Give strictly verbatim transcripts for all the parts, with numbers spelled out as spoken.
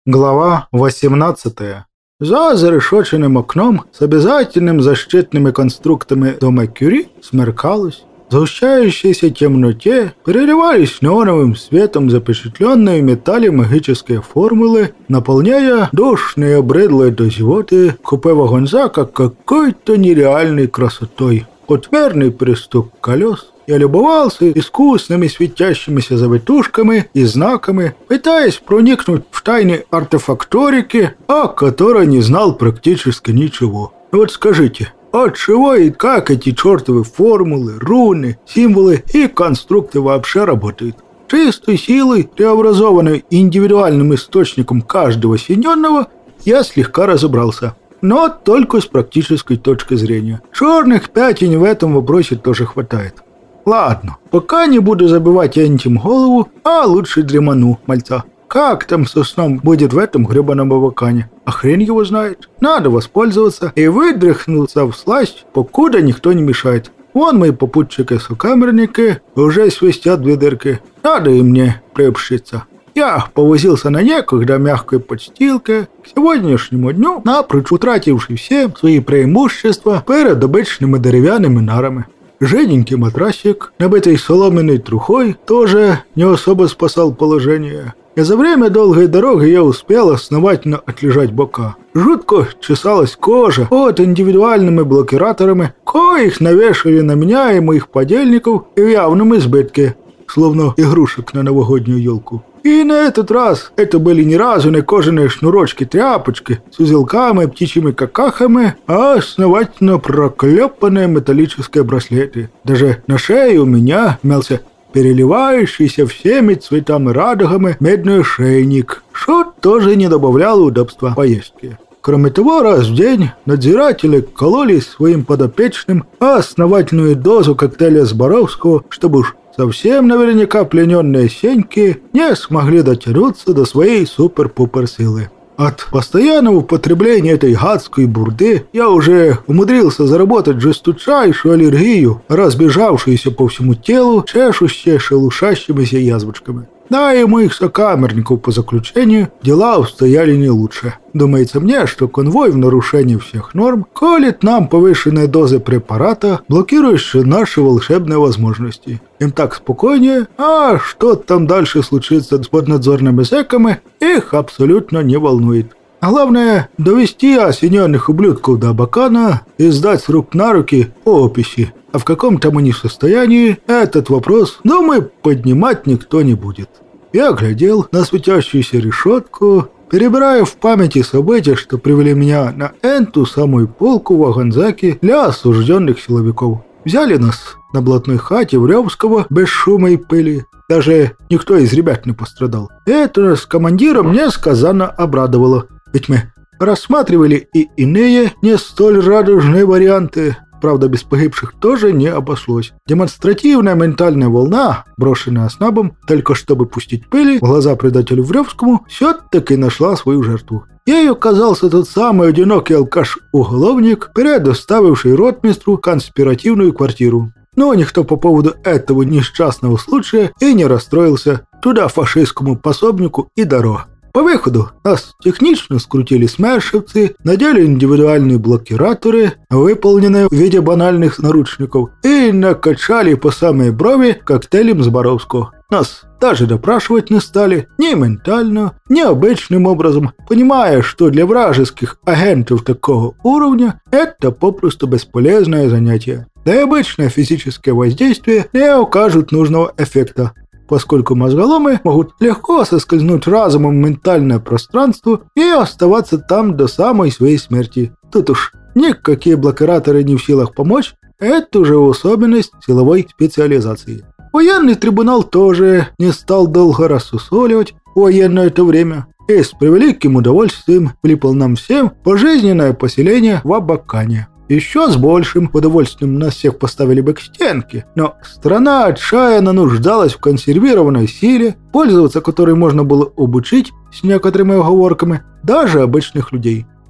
Глава восемнадцатая. За зарешоченным окном с обязательным защитными конструктами дома Кюри смеркалось. В сгущающейся темноте переливались неоновым светом запечатленные в металле магические формулы, наполняя душные обредлые до зевоты купе вагонза как какой-то нереальной красотой. Отмерный перестук колес. Я любовался искусными светящимися завитушками и знаками, пытаясь проникнуть в тайны артефакторики, о которой не знал практически ничего. Вот скажите, от чего и как эти чертовы формулы, руны, символы и конструкты вообще работают? Чистой силой, преобразованной индивидуальным источником каждого синенного, я слегка разобрался. Но только с практической точки зрения. Черных пятен в этом вопросе тоже хватает. Ладно, пока не буду забивать этим голову, а лучше дреману мальца. Как там со сном будет в этом гребаном авакане? А хрен его знает. Надо воспользоваться и выдрыхнуться в сласть, покуда никто не мешает. Вон мои попутчики-сокамерники уже свистят две дырки. Надо и мне приобщиться. Я повозился на некогда мягкой подстилке, к сегодняшнему дню напрочь утративший все свои преимущества перед обычными деревянными нарами. Жиденький матрасик, набитый соломенной трухой, тоже не особо спасал положение. И за время долгой дороги я успел основательно отлежать бока. Жутко чесалась кожа под индивидуальными блокираторами, коих навешали на меня и моих подельников в явном избытке, словно игрушек на новогоднюю елку. И на этот раз это были ни разу не кожаные шнурочки-тряпочки с узелками и птичьими какахами, а основательно проклепанные металлические браслеты. Даже на шее у меня имелся переливающийся всеми цветами радугами медный ошейник, что тоже не добавляло удобства поездки. Кроме того, раз в день надзиратели кололи своим подопечным основательную дозу коктейля Зборовского, чтобы уж совсем наверняка плененные сеньки не смогли дотянуться до своей супер-пупер силы. От постоянного употребления этой гадской бурды я уже умудрился заработать жесточайшую аллергию, разбежавшуюся по всему телу, чешущей шелушащимися язвочками. Да и моих сокамерников по заключению дела обстояли не лучше. Думается мне, что конвой в нарушении всех норм колет нам повышенные дозы препарата, блокирующие наши волшебные возможности. Им так спокойнее, а что там дальше случится с поднадзорными зэками, их абсолютно не волнует. А главное, довести осененных ублюдков до Абакана и сдать с рук на руки описи. А в каком там они состоянии, этот вопрос, думаю, поднимать никто не будет. Я глядел на светящуюся решетку, перебирая в памяти события, что привели меня на эту самую полку в Вагонзаке для осужденных силовиков. Взяли нас на блатной хате в Ревского без шума и пыли. Даже никто из ребят не пострадал. Это нас с командиром несказанно обрадовало. Ведь мы рассматривали и иные, не столь радужные варианты. Правда, без погибших тоже не обошлось. Демонстративная ментальная волна, брошенная снабом, только чтобы пустить пыли в глаза предателю Вревскому, все-таки нашла свою жертву. Ею оказался тот самый одинокий алкаш-уголовник, предоставивший ротмистру конспиративную квартиру. Но никто по поводу этого несчастного случая и не расстроился. Туда фашистскому пособнику и дорога. По выходу нас технично скрутили смершевцы, надели индивидуальные блокираторы, выполненные в виде банальных наручников, и накачали по самой брови коктейлем Зборовского. Нас даже допрашивать не стали, ни ментально, ни обычным образом, понимая, что для вражеских агентов такого уровня это попросту бесполезное занятие. Да и обычное физическое воздействие не укажут нужного эффекта, поскольку мозголомы могут легко соскользнуть разумом в ментальное пространство и оставаться там до самой своей смерти. Тут уж никакие блокираторы не в силах помочь, это уже особенность силовой специализации. Военный трибунал тоже не стал долго рассусоливать военное это время и с превеликим удовольствием влипал нам всем пожизненное поселение в Абакане. Еще с большим удовольствием нас всех поставили бы к стенке, но страна отчаянно нуждалась в консервированной силе, пользоваться которой можно было обучить с некоторыми оговорками даже обычных людей.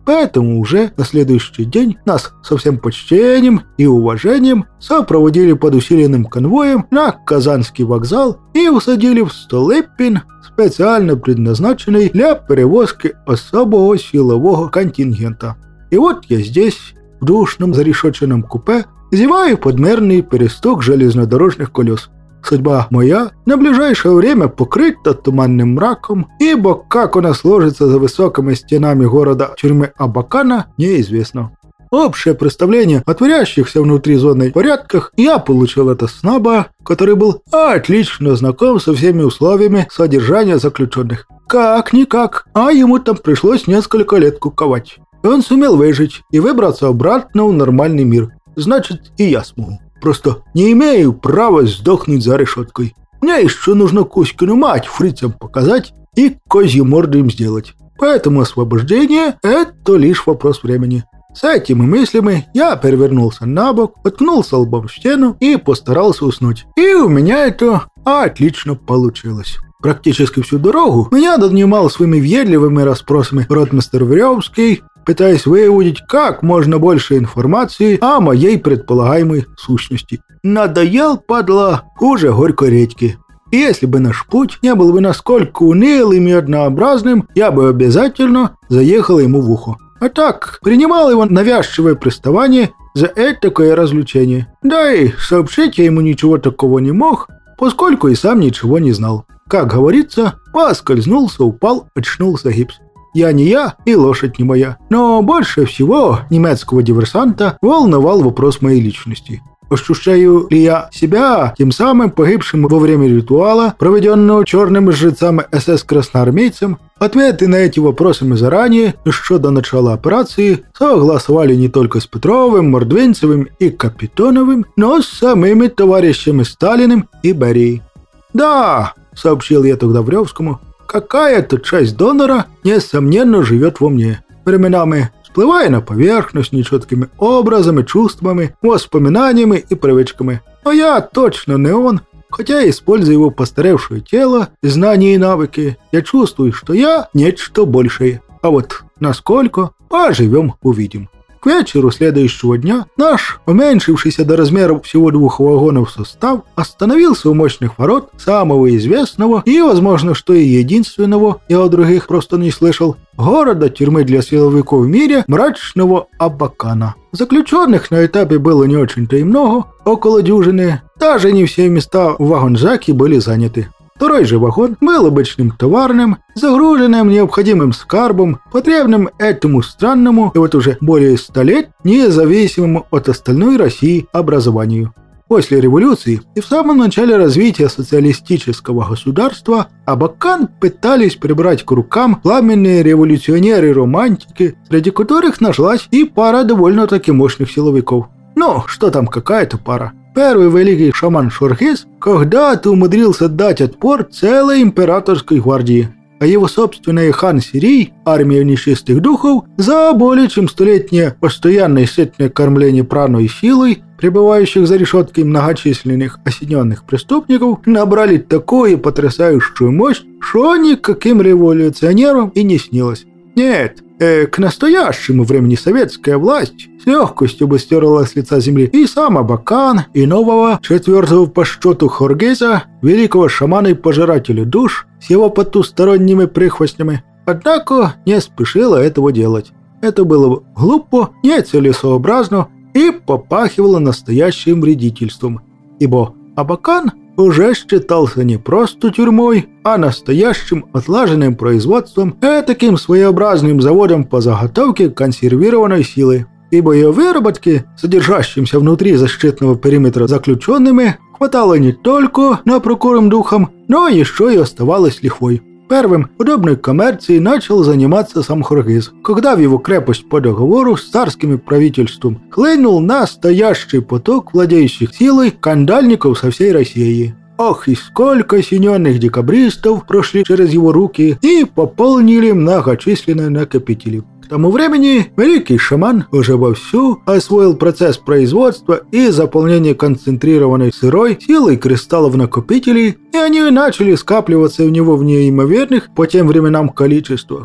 Поэтому уже на следующий день нас со всем почтением и уважением сопроводили под усиленным конвоем на Казанский вокзал и усадили в Столыпин, специально предназначенный для перевозки особого силового контингента. И вот я здесь, в душном зарешетченном купе, зеваю под мерный перестук железнодорожных колес. Судьба моя на ближайшее время покрыта туманным мраком, ибо как она сложится за высокими стенами города тюрьмы Абакана, неизвестно. Общее представление о творящихся внутри зоны порядках я получил от Оснаба, который был отлично знаком со всеми условиями содержания заключенных. Как-никак, а ему там пришлось несколько лет куковать. Он сумел выжить и выбраться обратно в нормальный мир. Значит, и я смогу. Просто не имею права сдохнуть за решеткой. Мне еще нужно Кузькину мать фрицам показать и козью морду им сделать. Поэтому освобождение – это лишь вопрос времени. С этими мыслями я перевернулся на бок, уткнулся лбом в стену и постарался уснуть. И у меня это отлично получилось. Практически всю дорогу меня донимал своими въедливыми расспросами ротмистр Веревский, пытаясь выудить как можно больше информации о моей предполагаемой сущности. Надоел, падла, хуже горькой редьки. И если бы наш путь не был бы насколько унылым и однообразным, я бы обязательно заехал ему в ухо. А так, принимал его навязчивое приставание за этакое развлечение. Да и сообщить я ему ничего такого не мог, поскольку и сам ничего не знал. Как говорится, поскользнулся, упал, очнулся гипс. Я не я, и лошадь не моя. Но больше всего немецкого диверсанта волновал вопрос моей личности. Ощущаю ли я себя тем самым погибшим во время ритуала, проведенного черными жрецами эс эс-красноармейцем? Ответы на эти вопросы мы заранее, еще до начала операции, согласовали не только с Петровым, Мордвинцевым и Капитоновым, но с самими товарищами Сталиным и Берией. «Да», — сообщил я тогда Вревскому, — «какая-то часть донора, несомненно, живет во мне. Временами всплывая на поверхность нечеткими образами, чувствами, воспоминаниями и привычками. Но я точно не он, хотя используя его постаревшее тело, знания и навыки, я чувствую, что я нечто большее. А вот насколько, поживем, увидим». К вечеру следующего дня наш, уменьшившийся до размеров всего двух вагонов состав, остановился у мощных ворот самого известного и, возможно, что и единственного, я о других просто не слышал, города тюрьмы для силовиков в мире мрачного Абакана. Заключенных на этапе было не очень-то и много, около дюжины, даже не все места в вагонжаке были заняты. Второй же вагон был обычным товарным, загруженным необходимым скарбом, потребным этому странному и вот уже более ста лет независимому от остальной России образованию. После революции и в самом начале развития социалистического государства Абакан пытались прибрать к рукам пламенные революционеры-романтики, среди которых нашлась и пара довольно-таки мощных силовиков. Ну, что там какая-то пара. Первый великий шаман Шорхис когда-то умудрился дать отпор целой императорской гвардии, а его собственный хан Сирий, армия нечистых духов, за более чем столетнее постоянное сытное кормление праной силой пребывающих за решеткой многочисленных осененных преступников, набрали такую потрясающую мощь, что никаким революционерам и не снилось. Нет, э, к настоящему времени советская власть с легкостью бы стерла с лица земли и сам Абакан, и нового, четвертого по счету Хоргиза, великого шамана и пожирателя душ с его потусторонними прихвостнями. Однако не спешила этого делать. Это было глупо, нецелесообразно и попахивало настоящим вредительством, ибо Абакан уже считался не просто тюрьмой, а настоящим отлаженным производством, этаким своеобразным заводом по заготовке консервированной силы. Ибо ее выработки, содержащимся внутри защитного периметра заключенными, хватало не только на прокорм духом, но еще и оставалось лихвой. Первым подобной коммерцией начал заниматься сам Хоргиз, когда в его крепость по договору с царским правительством хлынул настоящий поток владеющих силой кандальников со всей России. Ох, и сколько осененных декабристов прошли через его руки и пополнили многочисленные накопители. К тому времени великий шаман уже вовсю освоил процесс производства и заполнения концентрированной сырой силой кристаллов-накопителей, и они начали скапливаться у него в неимоверных по тем временам количествах.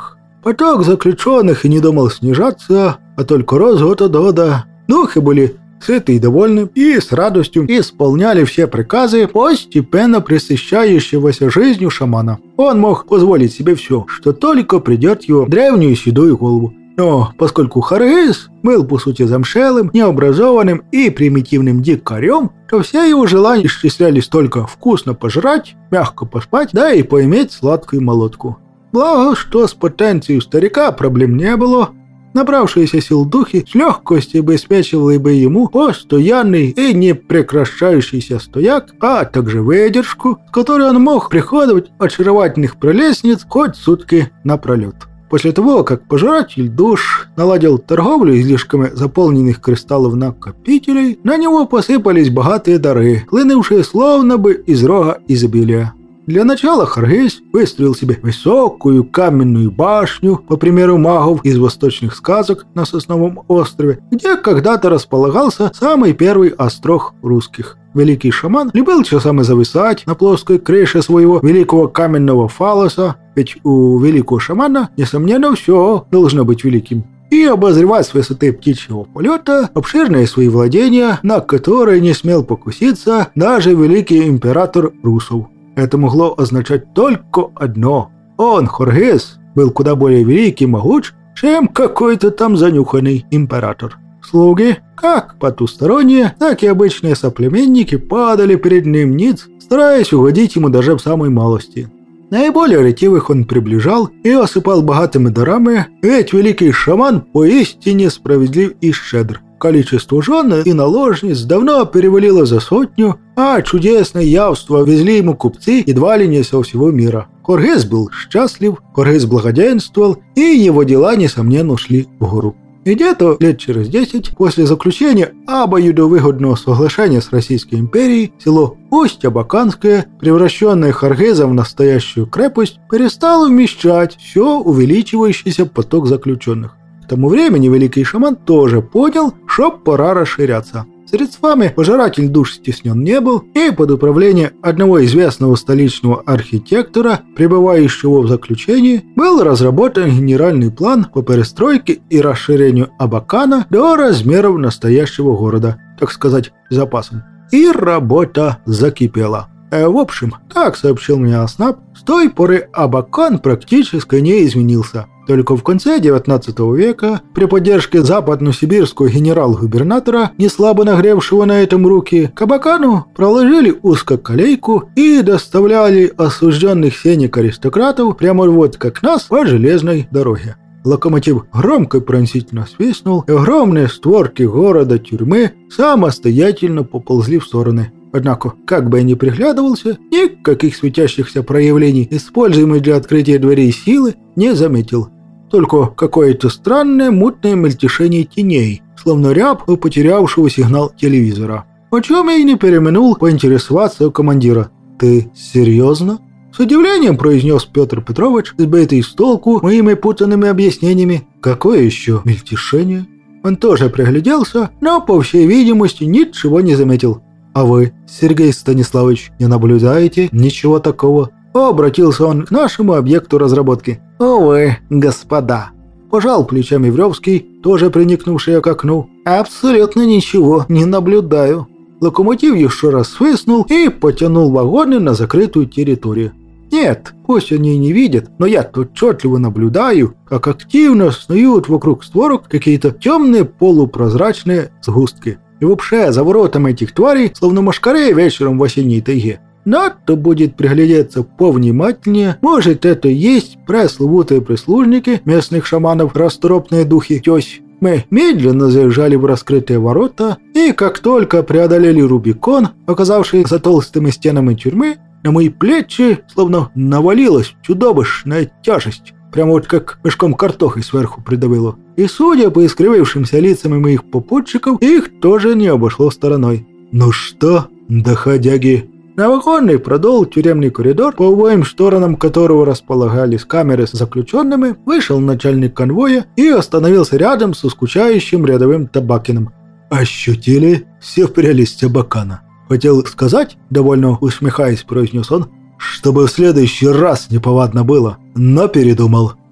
Поток заключенных и не думал снижаться, а только рос год от года. Духи были сыты и довольны, и с радостью исполняли все приказы постепенно пресыщающегося жизнью шамана. Он мог позволить себе все, что только придет в его древнюю седую голову. Но поскольку Хоргыз был по сути замшелым, необразованным и примитивным дикарем, то все его желания исчислялись только вкусно пожрать, мягко поспать, да и поиметь сладкую молотку. Благо, что с потенцией старика проблем не было. Набравшиеся сил духи с легкостью обеспечивали бы ему постоянный и непрекращающийся стояк, а также выдержку, с которой он мог приходовать очаровательных прелестниц хоть сутки напролет. После того, как пожиратель душ наладил торговлю излишками заполненных кристаллов-накопителей, на него посыпались богатые дары, хлынувшие словно бы из рога изобилия. Для начала Хоргыз выстроил себе высокую каменную башню, по примеру магов из восточных сказок на Сосновом острове, где когда-то располагался самый первый острог русских. Великий шаман любил часами зависать на плоской крыше своего великого каменного фалоса, ведь у великого шамана, несомненно, все должно быть великим, и обозревать с высоты птичьего полета обширные свои владения, на которые не смел покуситься даже великий император русов. Это могло означать только одно. Он, Хоргыз, был куда более велик и могуч, чем какой-то там занюханный император. Слуги, как потусторонние, так и обычные соплеменники, падали перед ним ниц, стараясь угодить ему даже в самой малости. Наиболее ретивых он приближал и осыпал богатыми дарами, ведь великий шаман поистине справедлив и щедр. Количество жен и наложниц давно перевалило за сотню, а чудесное явство везли ему купцы едва ли не со всего мира. Хоргыз был счастлив, Хоргыз благоденствовал, и его дела, несомненно, шли в гору. И где-то лет через десять после заключения обоюдовыгодного соглашения с Российской империей село Усть-Абаканское, превращенное Хоргызом в настоящую крепость, перестало вмещать все увеличивающийся поток заключенных. К тому времени великий шаман тоже понял, что пора расширяться. Средствами пожиратель душ стеснен не был, и под управлением одного известного столичного архитектора, пребывающего в заключении, был разработан генеральный план по перестройке и расширению Абакана до размеров настоящего города, так сказать, запасом. И работа закипела. Э, в общем, как сообщил мне Аснаб, с той поры Абакан практически не изменился. Только в конце девятнадцатого века, при поддержке западно-сибирского генерал-губернатора, неслабо нагревшего на этом руки, к Абакану проложили узкоколейку и доставляли осужденных сенек-аристократов прямо вот как нас по железной дороге. Локомотив громко и пронзительно свистнул, и огромные створки города-тюрьмы самостоятельно поползли в стороны. Однако, как бы я ни приглядывался, никаких светящихся проявлений, используемых для открытия дверей силы, не заметил. Только какое-то странное мутное мельтешение теней, словно рябь у потерявшего сигнал телевизора. О чем я и не переминул поинтересоваться у командира. «Ты серьезно?» С удивлением произнес Петр Петрович, сбитый с толку моими путанными объяснениями. «Какое еще мельтешение?» Он тоже пригляделся, но, по всей видимости, ничего не заметил. «А вы, Сергей Станиславович, не наблюдаете ничего такого?» Обратился он к нашему объекту разработки. «Увы, господа», – пожал плечами Вревский, тоже приникнувший к окну. «Абсолютно ничего не наблюдаю». Локомотив еще раз свистнул и потянул вагоны на закрытую территорию. Нет, пусть они и не видят, но я отчетливо наблюдаю, как активно снуют вокруг створок какие-то темные полупрозрачные сгустки. И вообще, за воротами этих тварей, словно мошкары вечером в осенней тайге. Надо будет приглядеться повнимательнее. Может, это и есть пресловутые прислужники местных шаманов, расторопные духи тёсь. Мы медленно заезжали в раскрытые ворота, и как только преодолели Рубикон, оказавшись за толстыми стенами тюрьмы, на мои плечи словно навалилась чудовищная тяжесть. Прямо вот как мешком картохи сверху придавило. И судя по искривившимся лицам моих попутчиков, их тоже не обошло стороной. «Ну что, доходяги?» Новоконный продол тюремный коридор, по обоим сторонам которого располагались камеры с заключенными, вышел начальник конвоя и остановился рядом со скучающим рядовым Табакиным. «Ощутили всю прелесть Абакана?» «Хотел сказать, довольно усмехаясь, произнес он, чтобы в следующий раз неповадно было, но передумал.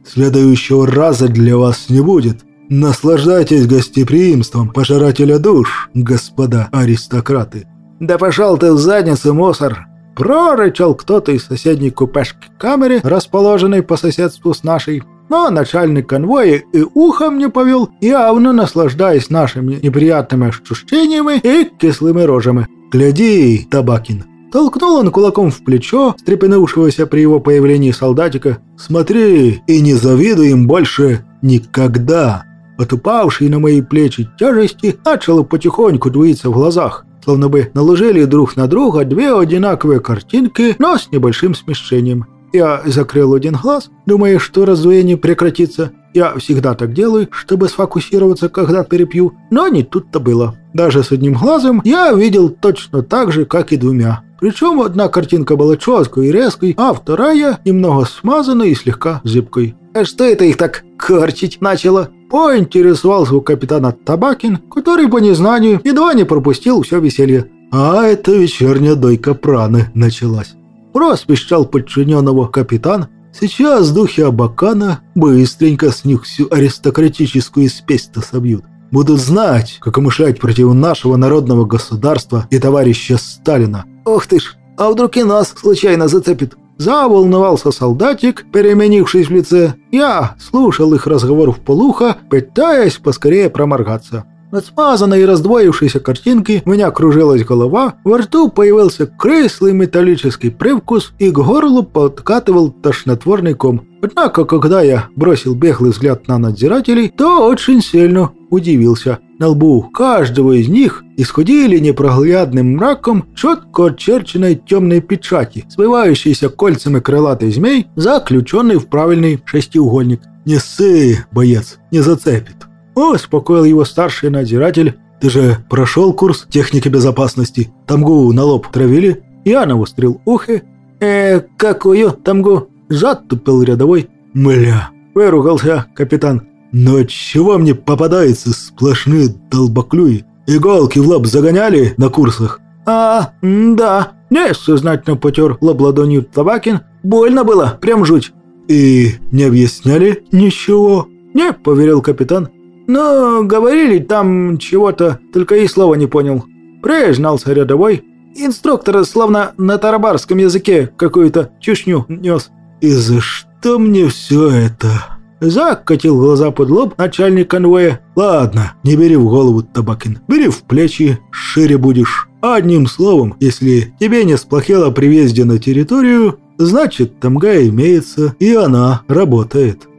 Следующего раза для вас не будет. Наслаждайтесь гостеприимством пожирателя душ, господа аристократы». «Да пошел ты в задницу, мусор!» – прорычал кто-то из соседней купешки камеры, расположенной по соседству с нашей. Но начальник конвоя и ухом не повел, явно наслаждаясь нашими неприятными ощущениями и кислыми рожами. «Гляди, Табакин!» Толкнул он кулаком в плечо, встрепенувшегося при его появлении солдатика. «Смотри, и не завидуй им больше никогда!» От упавшей на мои плечи тяжести начало потихоньку двоиться в глазах, словно бы наложили друг на друга две одинаковые картинки, но с небольшим смещением. Я закрыл один глаз, думая, что раздвоение прекратится. Я всегда так делаю, чтобы сфокусироваться, когда перепью, но не тут-то было. Даже с одним глазом я видел точно так же, как и двумя. Причем одна картинка была четкой и резкой, а вторая немного смазанной и слегка зыбкой. «А что это их так корчить начало?» – поинтересовался у капитана Табакин, который по незнанию едва не пропустил все веселье. «А это вечерняя дойка праны началась», – просвещал подчиненного капитан. «Сейчас духи Абакана быстренько с них всю аристократическую спесь-то собьют. Будут знать, как умышлять против нашего народного государства и товарища Сталина». «Ох ты ж, а вдруг и нас случайно зацепит?» Заволновался солдатик, переменившись в лице. Я слушал их разговор вполуха, пытаясь поскорее проморгаться. От смазанной и раздвоившейся картинки у меня кружилась голова, во рту появился кислый металлический привкус и к горлу подкатывал тошнотворный ком. Однако, когда я бросил беглый взгляд на надзирателей, то очень сильно удивился. На лбу каждого из них исходили непроглядным мраком четко очерченной темной печати, свивающейся кольцами крылатый змей, заключенный в правильный шестиугольник. «Не ссы, боец, не зацепит», — успокоил его старший надзиратель. «Ты же прошел курс техники безопасности? Тамгу на лоб травили?» Я навострил ухо. «Э, какую тамгу?» — затупил рядовой. «Мля!» — выругался капитан. «Но чего мне попадаются сплошные долбоклюи? Иголки в лоб загоняли на курсах?» «А, да», — несознательно потер лоб ладонью Табакин. «Больно было, прям жуть». «И не объясняли ничего?» «Не», — поверил капитан. «Но говорили там чего-то, только и слова не понял». Признался рядовой. «Инструктор словно на тарабарском языке какую-то чушню нес». «И за что мне все это?» Закатил глаза под лоб начальник конвоя. «Ладно, не бери в голову, Табакин. Бери в плечи, шире будешь. Одним словом, если тебе не сплохело при въезде на территорию, значит, тамга имеется, и она работает».